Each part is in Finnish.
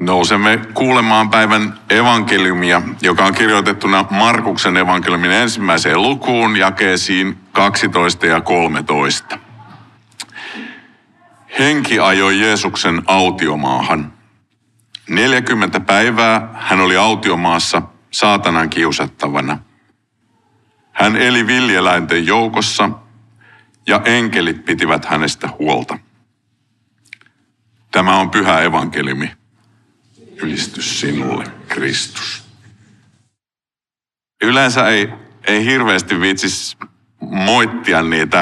Nousemme kuulemaan päivän evankeliumia, joka on kirjoitettuna Markuksen evankeliumin 1. lukuun, jakeisiin 12 ja 13. Henki ajoi Jeesuksen autiomaahan. 40 päivää hän oli autiomaassa saatanan kiusattavana. Hän eli villieläinten joukossa ja enkelit pitivät hänestä huolta. Tämä on pyhä evankeliumi. Ylistys sinulle, Kristus. Yleensä ei hirveästi viitsis moittia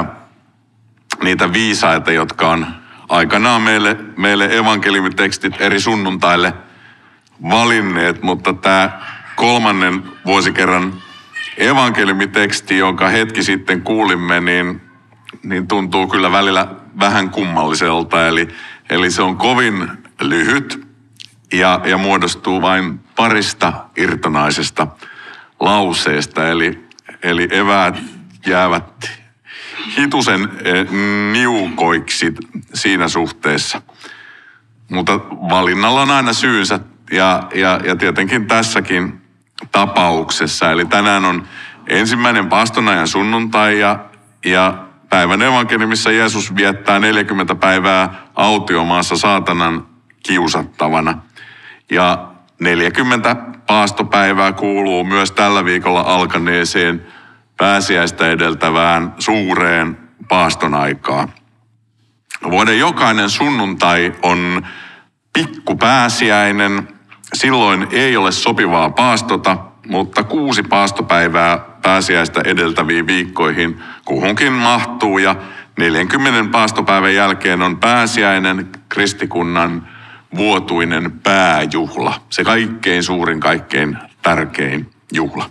niitä viisaita, jotka on aikanaan meille evankeliumitekstit eri sunnuntaille valinneet, mutta tämä 3. vuosikerran evankeliumiteksti, jonka hetki sitten kuulimme, niin tuntuu kyllä välillä vähän kummalliselta. Eli se on kovin lyhyt ja muodostuu vain parista irtonaisesta lauseesta. Eli eväät jäävät hitusen niukoiksi siinä suhteessa. Mutta valinnalla on aina syynsä ja tietenkin tässäkin tapauksessa. Eli tänään on ensimmäinen paastonajan sunnuntai ja päivän evankeliumissa Jeesus viettää 40 päivää autiomaassa saatanan kiusattavana. Ja 40 paastopäivää kuuluu myös tällä viikolla alkaneeseen pääsiäistä edeltävään suureen paaston aikaan. Vuoden jokainen sunnuntai on pikkupääsiäinen. Silloin ei ole sopivaa paastota, mutta 6 paastopäivää pääsiäistä edeltäviin viikkoihin kuhunkin mahtuu. Ja 40 paastopäivän jälkeen on pääsiäinen, kristikunnan vuotuinen pääjuhla. Se kaikkein suurin, kaikkein tärkein juhla.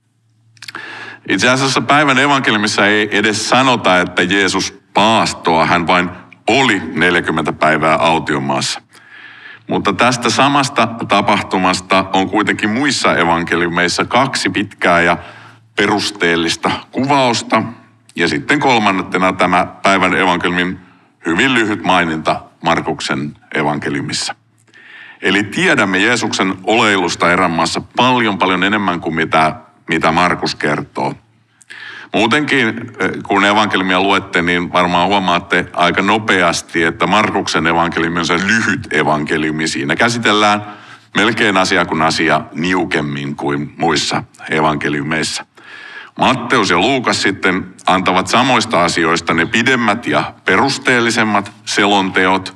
Itse asiassa päivän evankeliumissa ei edes sanota, että Jeesus paastoa, hän vain oli 40 päivää autiomaassa. Mutta tästä samasta tapahtumasta on kuitenkin muissa evankeliumeissa 2 pitkää ja perusteellista kuvausta. Ja sitten 3. tämä päivän evankeliumin hyvin lyhyt maininta Markuksen evankeliumissa. Eli tiedämme Jeesuksen oleilusta erämaassa paljon enemmän kuin mitä Markus kertoo. Muutenkin, kun evankeliumia luette, niin varmaan huomaatte aika nopeasti, että Markuksen evankeliumi on se lyhyt evankeliumi. Siinä käsitellään melkein asia kuin asia niukemmin kuin muissa evankeliumeissa. Matteus ja Luukas sitten antavat samoista asioista ne pidemmät ja perusteellisemmat selonteot.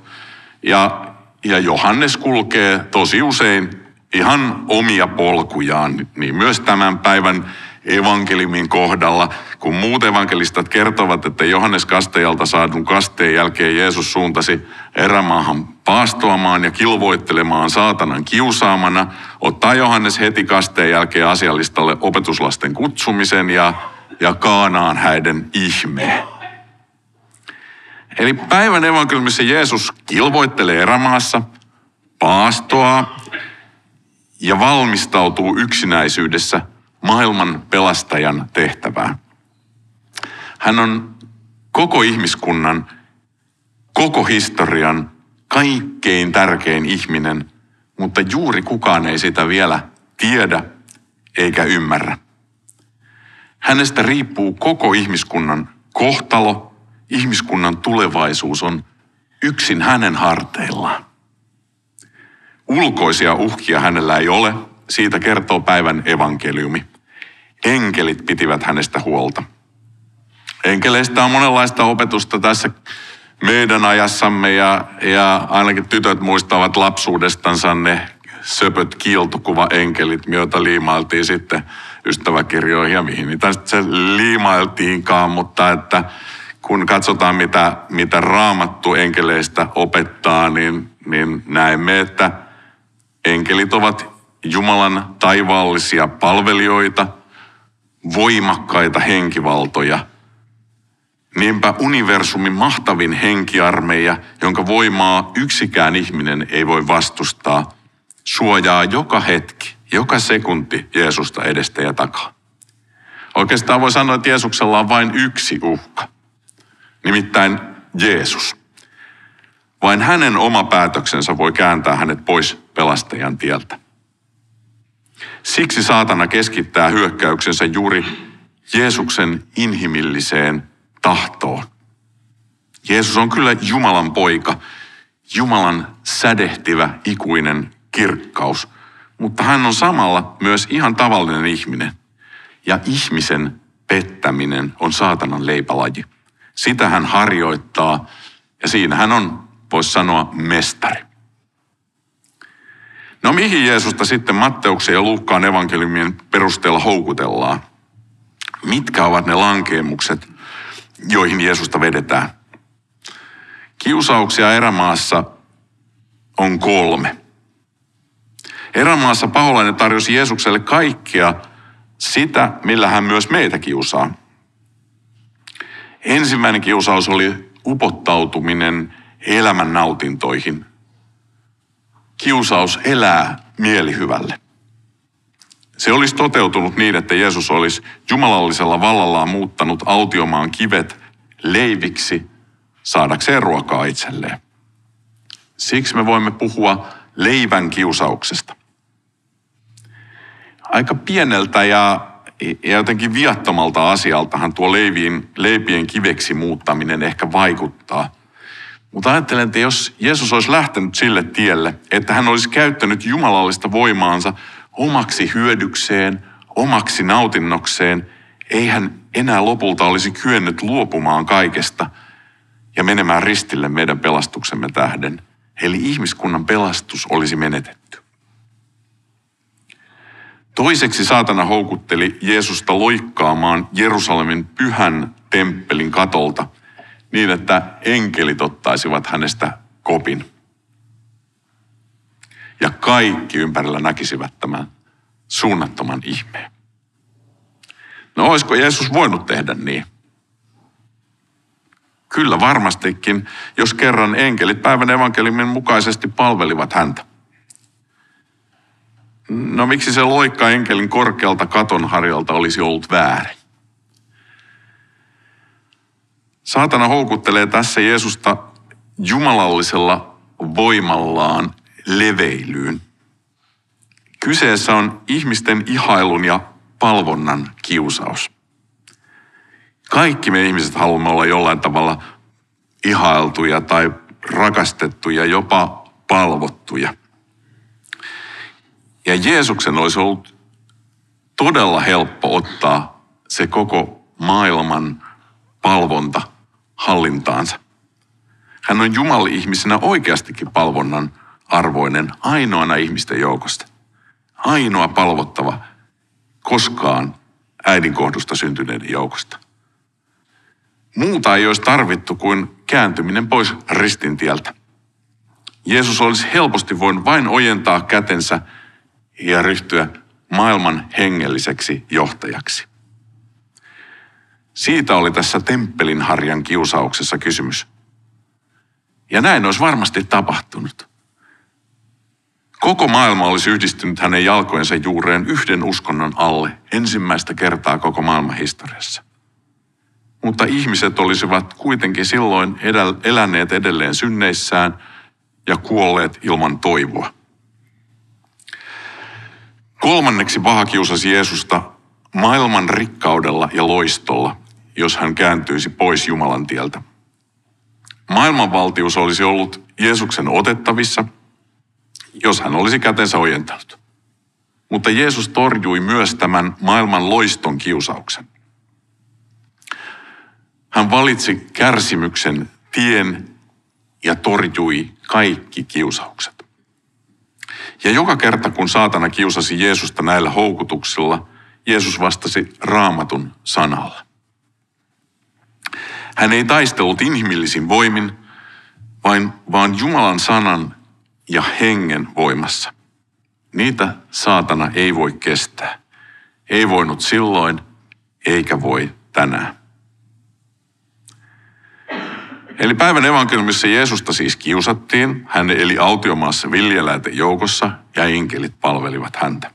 Ja Johannes kulkee tosi usein ihan omia polkujaan, niin myös tämän päivän evankeliumin kohdalla, kun muut evankelistat kertovat, että Johannes kastajalta saadun kasteen jälkeen Jeesus suuntasi erämaahan paastoamaan ja kilvoittelemaan saatanan kiusaamana, ottaa Johannes heti kasteen jälkeen asialistalle opetuslasten kutsumisen ja Kaanaan häiden ihmeen. Eli päivän evankeliumissa Jeesus kilvoittelee erämaassa, paastoaa ja valmistautuu yksinäisyydessä maailman pelastajan tehtävään. Hän on koko ihmiskunnan, koko historian kaikkein tärkein ihminen, mutta juuri kukaan ei sitä vielä tiedä eikä ymmärrä. Hänestä riippuu koko ihmiskunnan kohtalo, ihmiskunnan tulevaisuus on yksin hänen harteillaan. Ulkoisia uhkia hänellä ei ole, siitä kertoo päivän evankeliumi. Enkelit pitivät hänestä huolta. Enkeleistä on monenlaista opetusta tässä meidän ajassamme ja ainakin tytöt muistavat lapsuudestansa ne söpöt kiiltokuva-enkelit, joita liimailtiin sitten ystäväkirjoihin ja mihin niitä se liimailtiinkaan, mutta että kun katsotaan mitä Raamattu enkeleistä opettaa, niin näemme, että enkelit ovat Jumalan taivaallisia palvelijoita, voimakkaita henkivaltoja. Niinpä universumin mahtavin henkiarmeija, jonka voimaa yksikään ihminen ei voi vastustaa, suojaa joka hetki, joka sekunti Jeesusta edestä ja takaa. Oikeastaan voi sanoa, että Jeesuksella on vain yksi uhka, nimittäin Jeesus. Vain hänen oma päätöksensä voi kääntää hänet pois pelastajan tieltä. Siksi saatana keskittää hyökkäyksensä juuri Jeesuksen inhimilliseen tahtoon. Jeesus on kyllä Jumalan poika, Jumalan sädehtivä ikuinen kirkkaus, mutta hän on samalla myös ihan tavallinen ihminen. Ja ihmisen pettäminen on saatanan leipälaji. Sitä hän harjoittaa ja siinä hän on, voisi sanoa, mestari. No mihin Jeesusta sitten Matteuksen ja Luukkaan evankeliumien perusteella houkutellaan? Mitkä ovat ne lankeemukset, joihin Jeesusta vedetään? Kiusauksia erämaassa on 3. Erämaassa paholainen tarjosi Jeesukselle kaikkea sitä, millä hän myös meitä kiusaa. Ensimmäinen kiusaus oli upottautuminen elämän nautintoihin. Kiusaus elää mielihyvälle. Se olisi toteutunut niin, että Jeesus olisi jumalallisella vallallaan muuttanut autiomaan kivet leiviksi saadakseen ruokaa itselleen. Siksi me voimme puhua leivän kiusauksesta. Aika pieneltä ja jotenkin viattomalta asialtahan tuo leipien kiveksi muuttaminen ehkä vaikuttaa. Mutta ajattelen, että jos Jeesus olisi lähtenyt sille tielle, että hän olisi käyttänyt jumalallista voimaansa omaksi hyödykseen, omaksi nautinnokseen, ei hän enää lopulta olisi kyennyt luopumaan kaikesta ja menemään ristille meidän pelastuksemme tähden. Eli ihmiskunnan pelastus olisi menetetty. Toiseksi saatana houkutteli Jeesusta loikkaamaan Jerusalemin pyhän temppelin katolta niin, että enkelit ottaisivat hänestä kopin. Ja kaikki ympärillä näkisivät tämän suunnattoman ihmeen. No olisiko Jeesus voinut tehdä niin? Kyllä varmastikin, jos kerran enkelit päivän evankeliumin mukaisesti palvelivat häntä. No miksi se loikka enkelin korkealta katonharjalta olisi ollut väärin? Saatana houkuttelee tässä Jeesusta jumalallisella voimallaan leveilyyn. Kyseessä on ihmisten ihailun ja palvonnan kiusaus. Kaikki me ihmiset haluamme olla jollain tavalla ihailtuja tai rakastettuja, jopa palvottuja. Ja Jeesuksen olisi ollut todella helppo ottaa se koko maailman palvonta hallintaansa. Hän on Jumala-ihmisenä oikeastikin palvonnan arvoinen ainoana ihmisten joukosta. Ainoa palvottava koskaan äidin kohdusta syntyneiden joukosta. Muuta ei olisi tarvittu kuin kääntyminen pois ristin tieltä. Jeesus olisi helposti voinut vain ojentaa kätensä ja ryhtyä maailman hengelliseksi johtajaksi. Siitä oli tässä temppelin harjan kiusauksessa kysymys. Ja näin olisi varmasti tapahtunut. Koko maailma olisi yhdistynyt hänen jalkojensa juureen yhden uskonnon alle ensimmäistä kertaa koko maailman historiassa. Mutta ihmiset olisivat kuitenkin silloin eläneet edelleen synneissään ja kuolleet ilman toivoa. Kolmanneksi paha kiusasi Jeesusta maailman rikkaudella ja loistolla, jos hän kääntyisi pois Jumalan tieltä. Maailmanvaltius olisi ollut Jeesuksen otettavissa, jos hän olisi kätensä ojentanut. Mutta Jeesus torjui myös tämän maailman loiston kiusauksen. Hän valitsi kärsimyksen tien ja torjui kaikki kiusaukset. Ja joka kerta, kun saatana kiusasi Jeesusta näillä houkutuksilla, Jeesus vastasi Raamatun sanalla. Hän ei taistellut inhimillisin voimin, vaan Jumalan sanan ja hengen voimassa. Niitä saatana ei voi kestää. Ei voinut silloin, eikä voi tänään. Eli päivän evankeliumissa Jeesusta siis kiusattiin. Hän eli autiomaassa viljeläiden joukossa ja enkelit palvelivat häntä.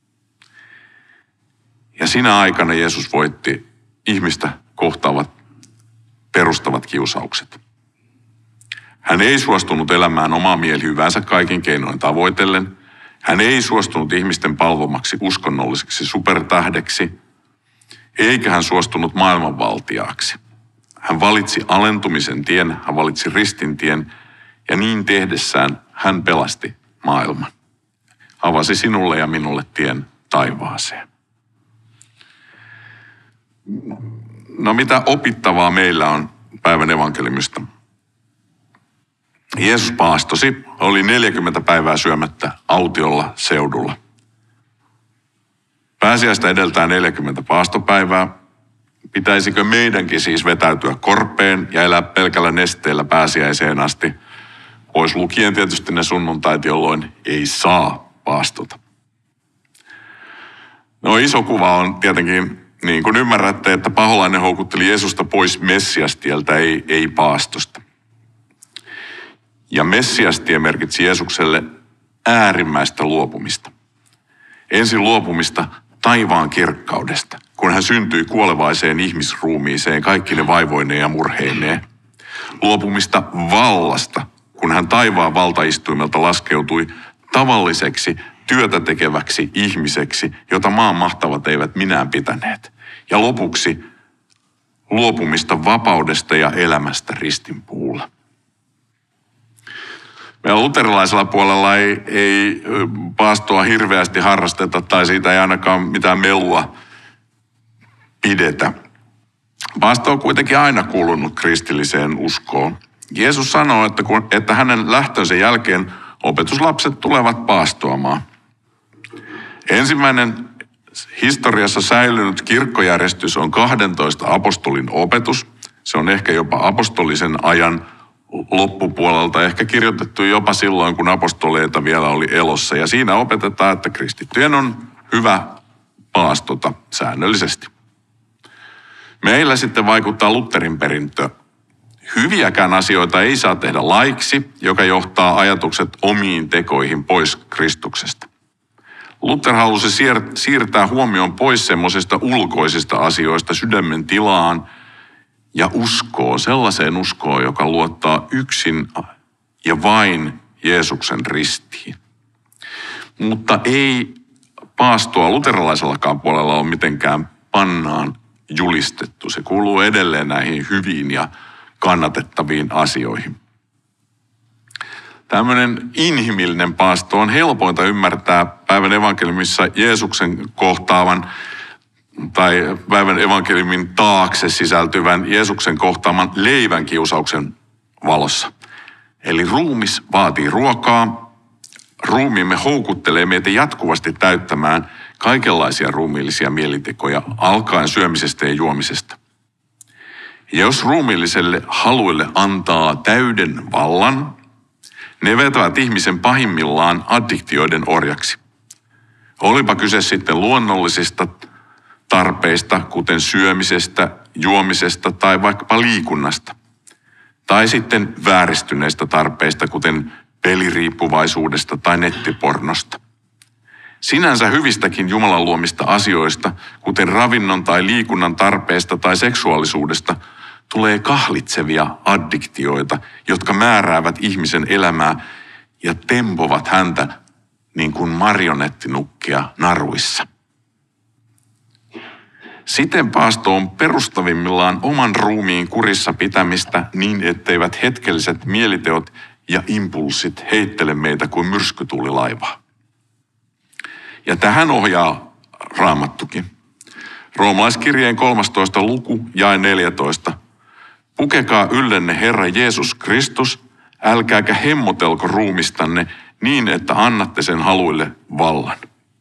Ja sinä aikana Jeesus voitti ihmistä kohtaavat perustavat kiusaukset. Hän ei suostunut elämään omaa mielihyväänsä kaikin keinoin tavoitellen. Hän ei suostunut ihmisten palvomaksi uskonnolliseksi supertähdeksi, eikä hän suostunut maailmanvaltiaaksi. Hän valitsi alentumisen tien, hän valitsi ristin tien, ja niin tehdessään hän pelasti maailman. Avasi sinulle ja minulle tien taivaaseen. No mitä opittavaa meillä on päivän evankeliumista? Jeesus paastosi, oli 40 päivää syömättä autiolla seudulla. Pääsiäistä edeltää 40 paastopäivää. Pitäisikö meidänkin siis vetäytyä korpeen ja elää pelkällä nesteellä pääsiäiseen asti, pois lukien tietysti ne sunnuntait, jolloin ei saa paastota? No iso kuva on tietenkin, niin kuin ymmärrätte, että paholainen houkutteli Jeesusta pois Messiastieltä, ei paastosta. Ja Messiastie merkitsi Jeesukselle äärimmäistä luopumista. Ensin luopumista taivaan kirkkaudesta, kun hän syntyi kuolevaiseen ihmisruumiiseen kaikkine vaivoineen ja murheineen. Luopumista vallasta, kun hän taivaan valtaistuimelta laskeutui tavalliseksi työtä tekeväksi ihmiseksi, jota maan mahtavat eivät minään pitäneet. Ja lopuksi luopumista vapaudesta ja elämästä ristinpuulla. Meillä luterilaisella puolella ei paastoa hirveästi harrasteta tai siitä ei ainakaan mitään melua pidetä. Paasto on kuitenkin aina kuulunut kristilliseen uskoon. Jeesus sanoo, että hänen lähtönsä jälkeen opetuslapset tulevat paastoamaan. Ensimmäinen historiassa säilynyt kirkkojärjestys on 12 apostolin opetus. Se on ehkä jopa apostolisen ajan loppupuolelta, ehkä kirjoitettu jopa silloin, kun apostoleita vielä oli elossa. Ja siinä opetetaan, että kristittyjen on hyvä paastota säännöllisesti. Meillä sitten vaikuttaa Lutherin perintö. Hyviäkään asioita ei saa tehdä laiksi, joka johtaa ajatukset omiin tekoihin pois Kristuksesta. Luther halusi siirtää huomion pois semmoisista ulkoisista asioista sydämen tilaan ja sellaiseen uskoon, joka luottaa yksin ja vain Jeesuksen ristiin. Mutta ei paastoa luterilaisellakaan puolella ole mitenkään pannaan julistettu. Se kuuluu edelleen näihin hyviin ja kannatettaviin asioihin. Tämmöinen inhimillinen paasto on helpointa ymmärtää päivän evankeliumissa Jeesuksen kohtaavan tai päivän evankeliumin taakse sisältyvän Jeesuksen kohtaaman leivänkiusauksen valossa. Eli ruumis vaatii ruokaa, ruumiimme houkuttelee meitä jatkuvasti täyttämään kaikenlaisia ruumiillisia mielitekoja alkaen syömisestä ja juomisesta. Ja jos ruumiilliselle haluille antaa täyden vallan, ne vetävät ihmisen pahimmillaan addiktioiden orjaksi. Olipa kyse sitten luonnollisista tarpeista, kuten syömisestä, juomisesta tai vaikkapa liikunnasta. Tai sitten vääristyneistä tarpeista, kuten peliriippuvaisuudesta tai nettipornosta. Sinänsä hyvistäkin Jumalan luomista asioista, kuten ravinnon tai liikunnan tarpeesta tai seksuaalisuudesta, tulee kahlitsevia addiktioita, jotka määräävät ihmisen elämää ja tempovat häntä niin kuin marionettinukkia naruissa. Siten paasto on perustavimmillaan oman ruumiin kurissa pitämistä niin, etteivät hetkelliset mieliteot ja impulssit heittele meitä kuin myrskytuulilaivaa. Ja tähän ohjaa Raamattukin. Roomalaiskirjeen 13. luku, jae 14. Pukekaa yllenne Herra Jeesus Kristus, älkääkä hemmotelko ruumistanne niin, että annatte sen haluille vallan.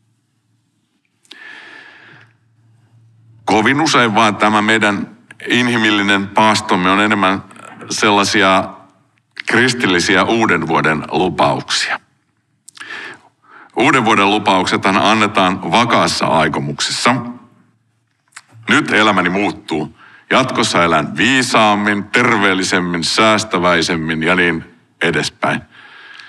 Kovin usein vaan tämä meidän inhimillinen paastomme on enemmän sellaisia kristillisiä uuden vuoden lupauksia. Uuden vuoden lupauksethan annetaan vakaassa aikomuksessa. Nyt elämäni muuttuu. Jatkossa elän viisaammin, terveellisemmin, säästäväisemmin ja niin edespäin.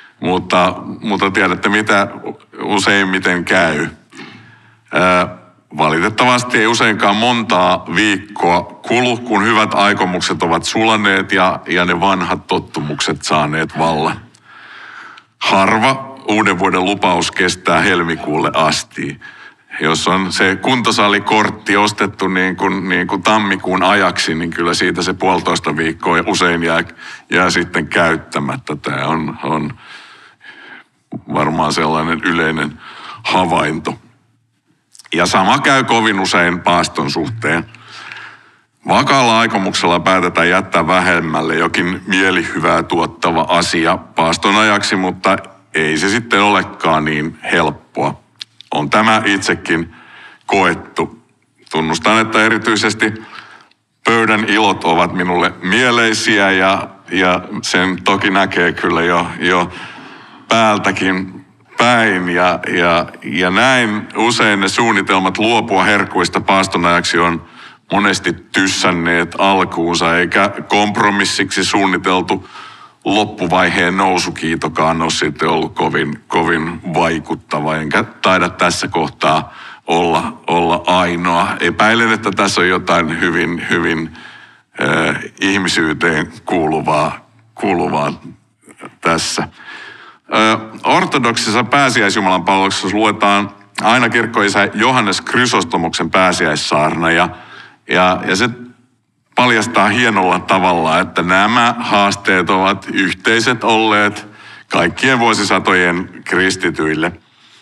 Mutta tiedätte, mitä useimmiten käy. valitettavasti ei useinkaan montaa viikkoa kulu, kun hyvät aikomukset ovat sulaneet ja ne vanhat tottumukset saaneet vallan. Harva uuden vuoden lupaus kestää helmikuulle asti. Jos on se kuntosalikortti ostettu niin kuin tammikuun ajaksi, niin kyllä siitä se 1,5 viikkoa usein jää sitten käyttämättä. Tämä on varmaan sellainen yleinen havainto. Ja sama käy kovin usein paaston suhteen. Vakaalla aikomuksella päätetään jättää vähemmälle jokin mielihyvää tuottava asia paaston ajaksi, mutta ei se sitten olekaan niin helppoa. On tämä itsekin koettu. Tunnustan, että erityisesti pöydän ilot ovat minulle mieleisiä ja sen toki näkee kyllä jo päältäkin päin. Ja näin usein ne suunnitelmat luopua herkuista paaston ajaksi on monesti tyssänneet alkuunsa, eikä kompromissiksi suunniteltu loppuvaiheen nousukiitokaan ole sitten ollut kovin vaikuttava, enkä taida tässä kohtaa olla ainoa. Epäilen, että tässä on jotain hyvin ihmisyyteen kuuluvaa tässä. Ortodoksisessa pääsiäisjumalan palveluksessa luetaan aina kirkkoisä Johannes Chrysostomoksen pääsiäissaarna ja se paljastaa hienolla tavalla, että nämä haasteet ovat yhteiset olleet kaikkien vuosisatojen kristityille.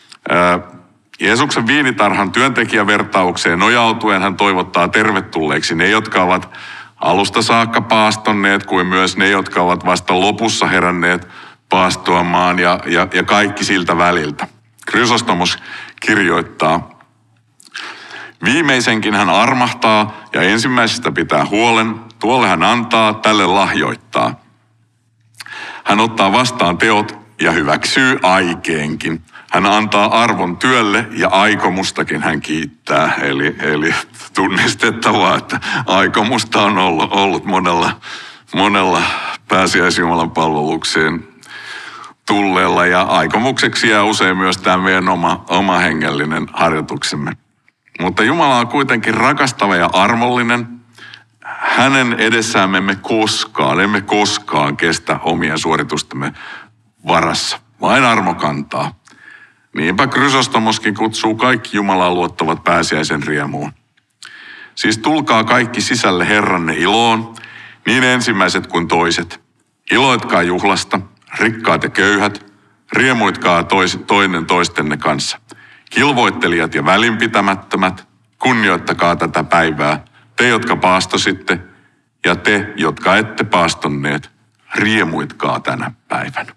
Jeesuksen viinitarhan työntekijävertaukseen nojautuen hän toivottaa tervetulleeksi ne, jotka ovat alusta saakka paastonneet, kuin myös ne, jotka ovat vasta lopussa heränneet paastoamaan ja kaikki siltä väliltä. Chrysostomos kirjoittaa: viimeisenkin hän armahtaa ja ensimmäisestä pitää huolen, tuolle hän antaa, tälle lahjoittaa. Hän ottaa vastaan teot ja hyväksyy aikeenkin. Hän antaa arvon työlle ja aikomustakin hän kiittää. Eli tunnistettavaa, että aikomusta on ollut monella pääsiäisjumalan palvelukseen tulleella ja aikomukseksi jää usein myös tämä meidän oma hengellinen harjoituksemme. Mutta Jumala on kuitenkin rakastava ja armollinen. Hänen edessään emme koskaan kestä omien suoritustemme varassa. Vain armo kantaa. Niinpä Chrysostomoskin kutsuu kaikki Jumalaan luottavat pääsiäisen riemuun. Siis tulkaa kaikki sisälle Herranne iloon, niin ensimmäiset kuin toiset. Iloitkaa juhlasta, rikkaat ja köyhät, riemuitkaa toinen toistenne kanssa. Kilvoittelijat ja välinpitämättömät, kunnioittakaa tätä päivää, te jotka paastositte ja te jotka ette paastonneet, riemuitkaa tänä päivänä.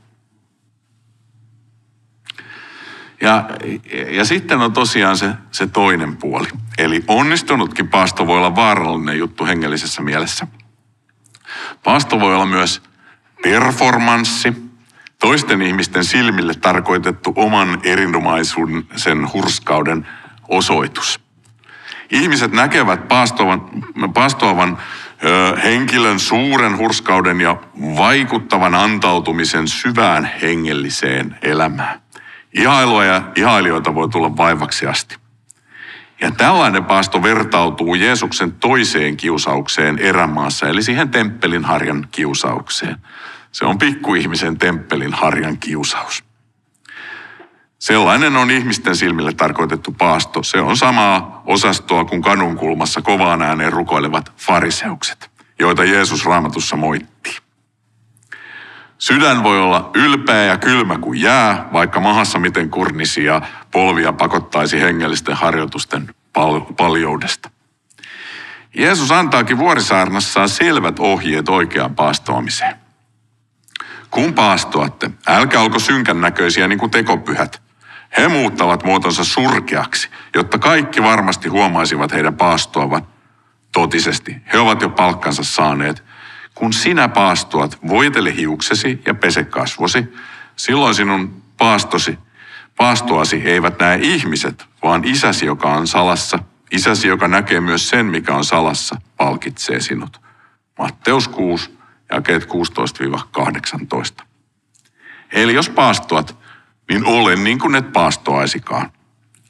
Ja sitten on tosiaan se toinen puoli. Eli onnistunutkin paasto voi olla vaarallinen juttu hengellisessä mielessä. Paasto voi olla myös performanssi, toisten ihmisten silmille tarkoitettu oman erinomaisuuden hurskauden osoitus. Ihmiset näkevät paastoavan henkilön suuren hurskauden ja vaikuttavan antautumisen syvään hengelliseen elämään. Ihailua ja ihailijoita voi tulla vaivaksi asti. Ja tällainen paasto vertautuu Jeesuksen toiseen kiusaukseen erämaassa, eli siihen temppelin harjan kiusaukseen. Se on pikkuihmisen temppelin harjan kiusaus. Sellainen on ihmisten silmille tarkoitettu paasto. Se on samaa osastoa kuin kadunkulmassa kovaan ääneen rukoilevat fariseukset, joita Jeesus Raamatussa moittii. Sydän voi olla ylpeä ja kylmä kuin jää, vaikka mahassa miten kurnisi ja polvia pakottaisi hengellisten harjoitusten paljoudesta. Jeesus antaakin vuorisaarnassaan selvät ohjeet oikeaan paastoamiseen. Kun paastoatte, älkää olko synkän näköisiä niin kuin tekopyhät. He muuttavat muotonsa surkeaksi, jotta kaikki varmasti huomaisivat heidän paastoavan. Totisesti, he ovat jo palkkansa saaneet. Kun sinä paastoat, voitele hiuksesi ja pese kasvosi, silloin sinun paastoasi eivät näe ihmiset, vaan isäsi, joka on salassa. Isäsi, joka näkee myös sen, mikä on salassa, palkitsee sinut. Matteus 6, jakeet 16-18. Eli jos paastoat, niin ole niin kuin et paastoaisikaan.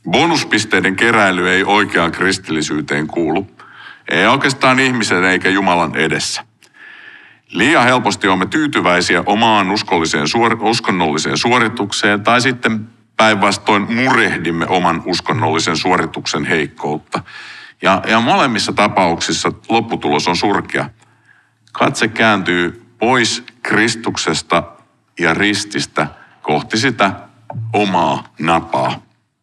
Bonuspisteiden keräily ei oikeaan kristillisyyteen kuulu. Ei oikeastaan ihmisen eikä Jumalan edessä. Liian helposti olemme tyytyväisiä omaan uskonnolliseen suoritukseen tai sitten päinvastoin murehdimme oman uskonnollisen suorituksen heikkoutta. Ja molemmissa tapauksissa lopputulos on surkea. Katse kääntyy pois Kristuksesta ja rististä kohti sitä omaa napaa.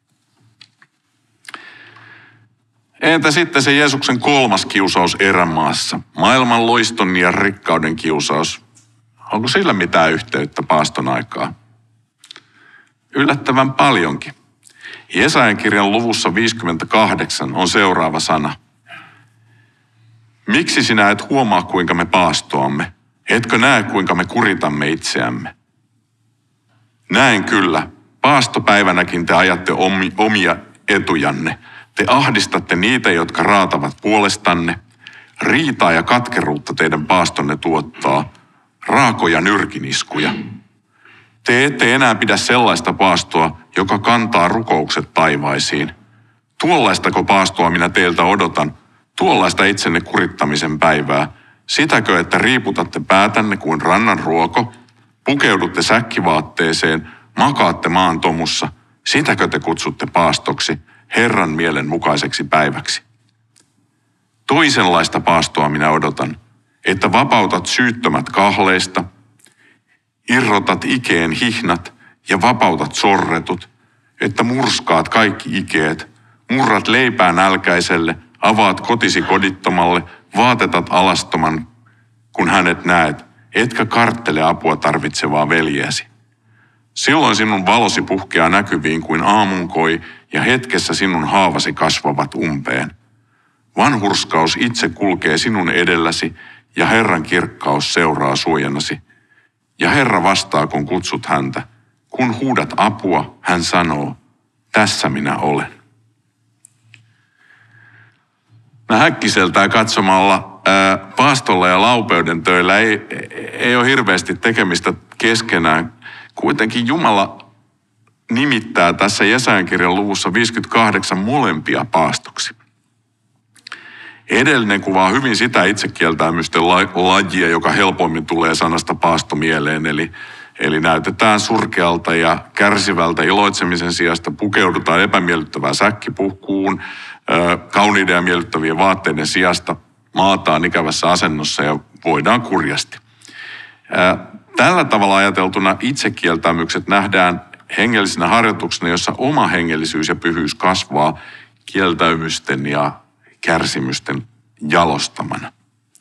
Entä sitten se Jeesuksen kolmas kiusaus erämaassa? Maailman loiston ja rikkauden kiusaus. Onko sillä mitään yhteyttä paaston aikaa? Yllättävän paljonkin. Jesajan kirjan luvussa 58 on seuraava sana. Miksi sinä et huomaa, kuinka me paastoamme? Etkö näe, kuinka me kuritamme itseämme? Näen kyllä. Paastopäivänäkin te ajatte omia etujanne. Te ahdistatte niitä, jotka raatavat puolestanne. Riitaa ja katkeruutta teidän paastonne tuottaa. Raakoja nyrkiniskuja. Te ette enää pidä sellaista paastoa, joka kantaa rukoukset taivaisiin. Tuollaistako paastoa minä teiltä odotan? Tuollaista itsenne kurittamisen päivää. Sitäkö, että riiputatte päätänne kuin rannan ruoko? Pukeudutte säkkivaatteeseen, makaatte maan tomussa. Sitäkö te kutsutte paastoksi, Herran mielen mukaiseksi päiväksi? Toisenlaista paastoa minä odotan, että vapautat syyttömät kahleista, irrotat ikeen hihnat ja vapautat sorretut, että murskaat kaikki ikeet, murrat leipää nälkäiselle, avaat kotisi kodittomalle, vaatetat alastoman, kun hänet näet, etkä karttele apua tarvitsevaa veljeäsi. Silloin sinun valosi puhkeaa näkyviin kuin aamunkoi ja hetkessä sinun haavasi kasvavat umpeen. Vanhurskaus itse kulkee sinun edelläsi ja Herran kirkkaus seuraa suojanasi. Ja Herra vastaa, kun kutsut häntä. Kun huudat apua, hän sanoo, tässä minä olen. Häkkiseltään katsomalla paastolla ja laupeuden töillä ei ole hirveästi tekemistä keskenään. Kuitenkin Jumala nimittää tässä Jesajan kirjan luvussa 58 molempia paastoksi. Edellinen kuvaa hyvin sitä itsekieltäymysten lajia, joka helpoimmin tulee sanasta paasto mieleen. Eli näytetään surkealta ja kärsivältä iloitsemisen sijasta, pukeudutaan epämiellyttävää säkkipuhkuun, kauniiden ja miellyttävien vaatteiden sijasta maataan ikävässä asennossa ja voidaan kurjasti. Tällä tavalla ajateltuna itsekieltämykset nähdään hengellisenä harjoituksena, jossa oma hengellisyys ja pyhyys kasvaa kieltäymysten ja kärsimysten jalostamana.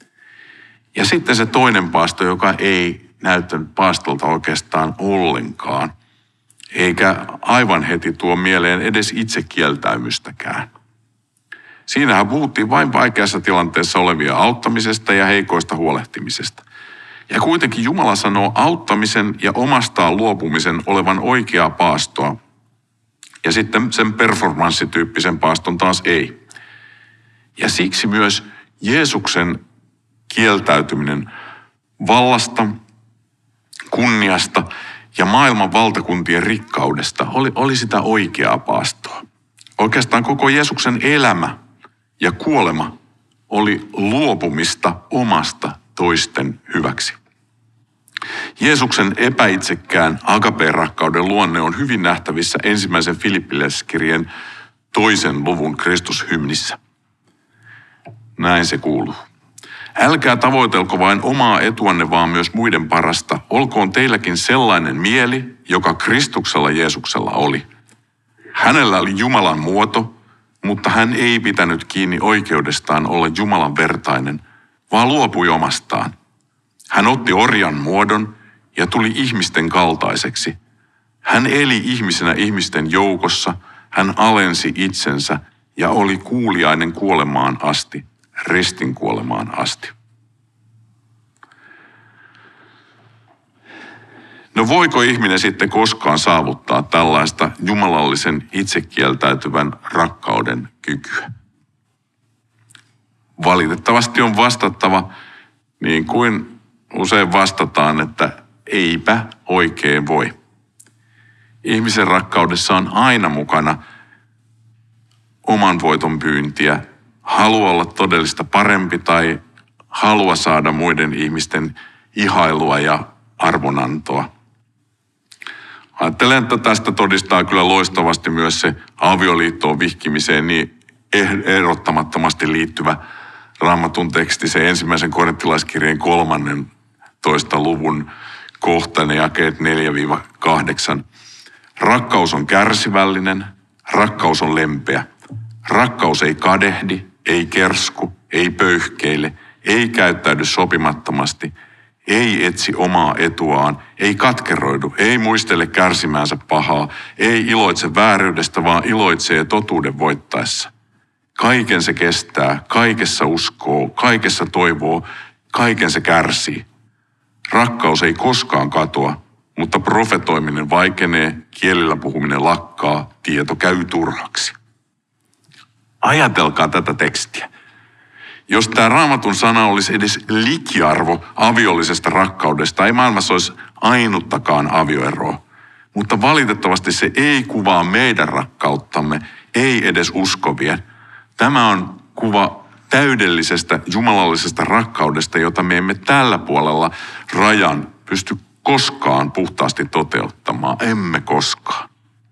Ja sitten se toinen paasto, joka ei näyttänyt paastolta oikeastaan ollenkaan, eikä aivan heti tuo mieleen edes itsekieltäymystäkään. Siinähän puhuttiin vain vaikeassa tilanteessa olevia auttamisesta ja heikoista huolehtimisesta. Ja kuitenkin Jumala sanoo auttamisen ja omastaan luopumisen olevan oikeaa paastoa. Ja sitten sen performanssityyppisen paaston taas ei. Ja siksi myös Jeesuksen kieltäytyminen vallasta, kunniasta ja maailman valtakuntien rikkaudesta oli sitä oikeaa paastoa. Oikeastaan koko Jeesuksen elämä ja kuolema oli luopumista omasta toisten hyväksi. Jeesuksen epäitsekkään agape-rakkauden luonne on hyvin nähtävissä ensimmäisen Filippiläiskirjeen 2. luvun Kristushymnissä. Näin se kuuluu. Älkää tavoitelko vain omaa etuanne, vaan myös muiden parasta. Olkoon teilläkin sellainen mieli, joka Kristuksella Jeesuksella oli. Hänellä oli Jumalan muoto, mutta hän ei pitänyt kiinni oikeudestaan olla Jumalan vertainen, vaan luopui omastaan. Hän otti orjan muodon ja tuli ihmisten kaltaiseksi. Hän eli ihmisenä ihmisten joukossa, hän alensi itsensä ja oli kuuliainen kuolemaan asti, ristin kuolemaan asti. No voiko ihminen sitten koskaan saavuttaa tällaista jumalallisen itsekieltäytyvän rakkauden kykyä? Valitettavasti on vastattava niin kuin usein vastataan, että eipä oikein voi. Ihmisen rakkaudessa on aina mukana oman voiton pyyntiä, halua olla todellista parempi tai halua saada muiden ihmisten ihailua ja arvonantoa. Ajattelen, että tästä todistaa kyllä loistavasti myös se avioliittoon vihkimiseen niin erottamattomasti liittyvä Raamatun teksti, se 1. Korinttilaiskirjeen 13. luvun kohta, ne jakeet 4-8. Rakkaus on kärsivällinen, rakkaus on lempeä. Rakkaus ei kadehdi, ei kersku, ei pöyhkeile, ei käyttäydy sopimattomasti, ei etsi omaa etuaan, ei katkeroidu, ei muistele kärsimäänsä pahaa, ei iloitse vääryydestä, vaan iloitsee totuuden voittaessa. Kaiken se kestää, kaikessa uskoo, kaikessa toivoo, kaiken se kärsii. Rakkaus ei koskaan katoa, mutta profetoiminen vaikenee, kielillä puhuminen lakkaa, tieto käy turhaksi. Ajatelkaa tätä tekstiä. Jos tämä Raamatun sana olisi edes likiarvo aviollisesta rakkaudesta, ei maailmassa olisi ainuttakaan avioeroa. Mutta valitettavasti se ei kuvaa meidän rakkauttamme, ei edes uskovien. Tämä on kuva täydellisestä jumalallisesta rakkaudesta, jota me emme tällä puolella rajan pysty koskaan puhtaasti toteuttamaan. Emme koskaan.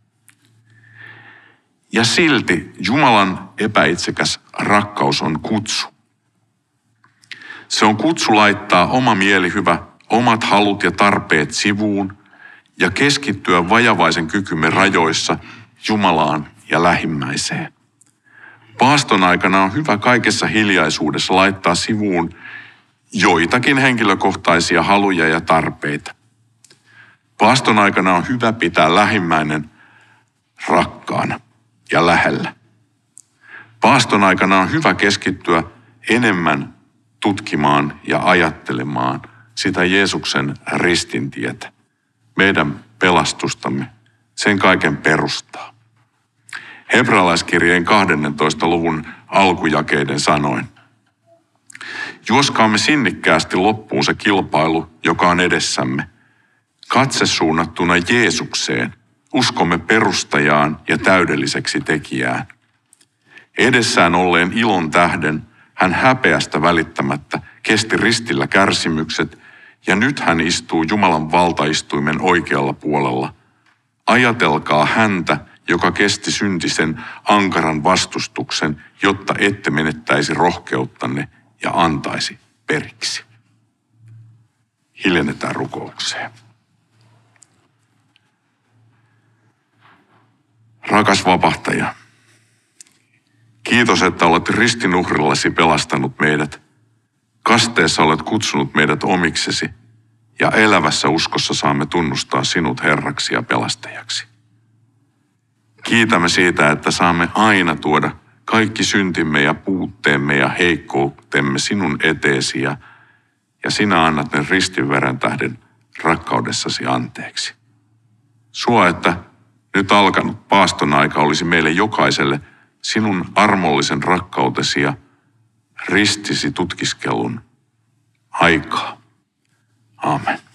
Ja silti Jumalan epäitsekäs rakkaus on kutsu. Se on kutsu laittaa oma mielihyvä, omat halut ja tarpeet sivuun ja keskittyä vajavaisen kykymme rajoissa Jumalaan ja lähimmäiseen. Paaston aikana on hyvä kaikessa hiljaisuudessa laittaa sivuun joitakin henkilökohtaisia haluja ja tarpeita. Paaston aikana on hyvä pitää lähimmäinen rakkaana ja lähellä. Paaston aikana on hyvä keskittyä enemmän tutkimaan ja ajattelemaan sitä Jeesuksen ristintietä, meidän pelastustamme, sen kaiken perustaa. Hebrealaiskirjeen 12. luvun alkujakeiden sanoin. Juoskaamme sinnikkäästi loppuun se kilpailu, joka on edessämme. Katse suunnattuna Jeesukseen, uskomme perustajaan ja täydelliseksi tekijään. Edessään olleen ilon tähden hän häpeästä välittämättä kesti ristillä kärsimykset ja nyt hän istuu Jumalan valtaistuimen oikealla puolella. Ajatelkaa häntä, joka kesti syntisen ankaran vastustuksen, jotta ette menettäisi rohkeuttanne ja antaisi periksi. Hiljennetään rukoukseen. Rakas vapahtaja, kiitos, että olet ristin uhrillasi pelastanut meidät. Kasteessa olet kutsunut meidät omiksesi ja elävässä uskossa saamme tunnustaa sinut Herraksi ja pelastajaksi. Kiitämme siitä, että saamme aina tuoda kaikki syntimme ja puutteemme ja heikkoutemme sinun eteesi ja sinä annat ne ristinveren tähden rakkaudessasi anteeksi. Suo, että nyt alkanut paaston aika olisi meille jokaiselle sinun armollisen rakkautesi ja ristisi tutkiskelun aikaa. Aamen.